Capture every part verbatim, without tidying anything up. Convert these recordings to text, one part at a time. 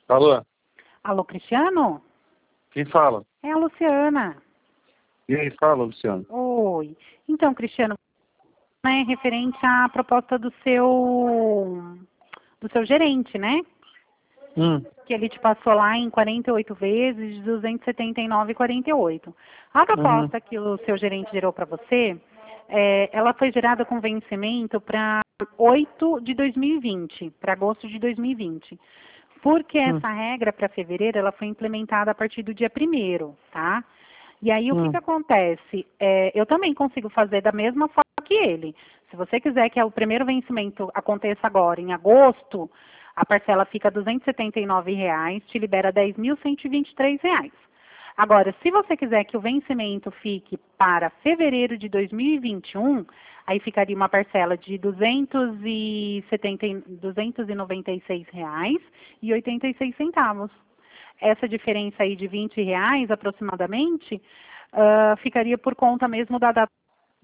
Alô? Alô, Cristiano? Quem fala? É a Luciana. E aí, fala, Luciano. Oi. Então, Cristiano, né, referente à proposta do seu do seu gerente, né? Hum, Que ele te passou lá em quarenta e oito vezes, de duzentos e setenta e nove e quarenta e oito. A uhum, proposta que o seu gerente gerou para você, é, ela foi gerada com vencimento para oito de dois mil e vinte, para agosto de dois mil e vinte. Porque hum, essa regra para fevereiro, ela foi implementada a partir do dia primeiro, tá? E aí o que que hum. acontece? É, eu também consigo fazer da mesma forma que ele. Se você quiser que o primeiro vencimento aconteça agora, em agosto, a parcela fica duzentos e setenta e nove reais, te libera dez mil cento e vinte e três reais. Agora, se você quiser que o vencimento fique para fevereiro de dois mil e vinte e um, aí ficaria uma parcela de duzentos e setenta, duzentos e noventa e seis reais e oitenta e seis centavos. Essa diferença aí de vinte reais aproximadamente, ah, ficaria por conta mesmo da data.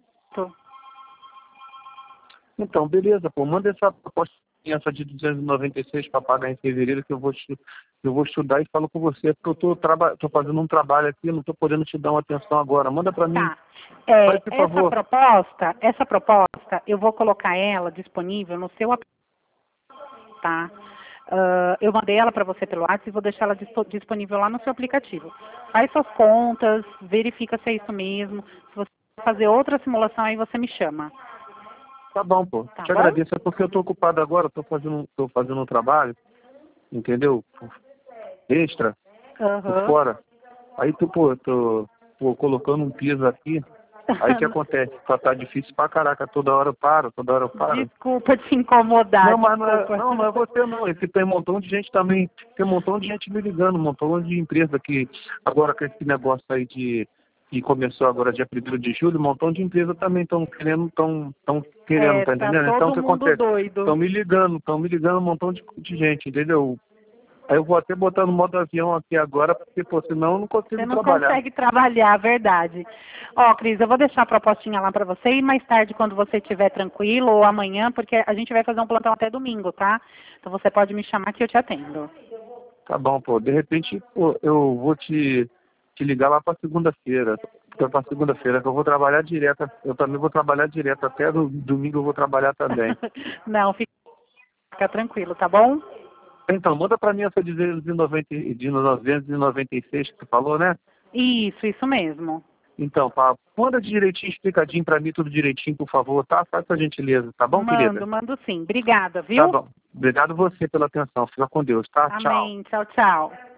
Então, beleza, pô. Manda essa proposta, essa de duzentos e noventa e seis para pagar em fevereiro, que eu vou, estu- eu vou estudar e falo com você, porque eu tô, traba tô fazendo um trabalho aqui, não tô podendo te dar uma atenção agora. Manda para mim. Tá. É, Faz, por essa favor. proposta, essa proposta, eu vou colocar ela disponível no seu aplicativo, tá? Ah, eu mandei ela para você pelo WhatsApp e vou deixar ela dispo- disponível lá no seu aplicativo. Faz suas contas, verifica se é isso mesmo. Se você fazer outra simulação, aí você me chama. Tá bom, pô. Tá Te bom? agradeço. É porque eu tô ocupado agora, tô fazendo, tô fazendo um trabalho, entendeu? Extra, por Aham. fora. Aí tu, pô, tô, pô, colocando um piso aqui. Aí o que acontece? Tá, tá difícil pra caraca. Toda hora eu paro, toda hora eu paro. Desculpa te incomodar, Não, mas não é, desculpa. não, não é você não. Esse tem um montão de gente também. Tem um montão de gente me ligando, um montão de empresa que agora com esse negócio aí de que começou agora dia primeiro de julho, um montão de empresa também estão querendo, estão tão querendo, É, tá tá entendendo? Então o todo que mundo acontece? doido. Estão me ligando, estão me ligando um montão de, de gente, entendeu? Aí eu vou até botar no modo avião aqui agora, porque pô, senão eu não Você consigo não trabalhar. consegue trabalhar, verdade. Ó, Cris, eu vou deixar a propostinha lá para você e mais tarde, quando você estiver tranquilo, ou amanhã, porque a gente vai fazer um plantão até domingo, tá? Então você pode me chamar que eu te atendo. Tá bom, pô. De repente, pô, eu vou te, te ligar lá pra segunda-feira. Pra segunda-feira, que eu vou trabalhar direto. Eu também vou trabalhar direto. Até no domingo eu vou trabalhar também. Não, fica tranquilo, tá bom? Então, manda pra mim essa de duzentos e noventa e- de novecentos e noventa e seis que tu falou, né? Isso, isso mesmo. Então, pá, manda direitinho, explicadinho pra mim, tudo direitinho, por favor, tá? Faz essa gentileza, tá bom, querida? Mando, mando sim. Obrigada, Tá viu? bom. Obrigado você pela atenção. Fica com Deus, tá? Tchau. Amém. Tchau, tchau.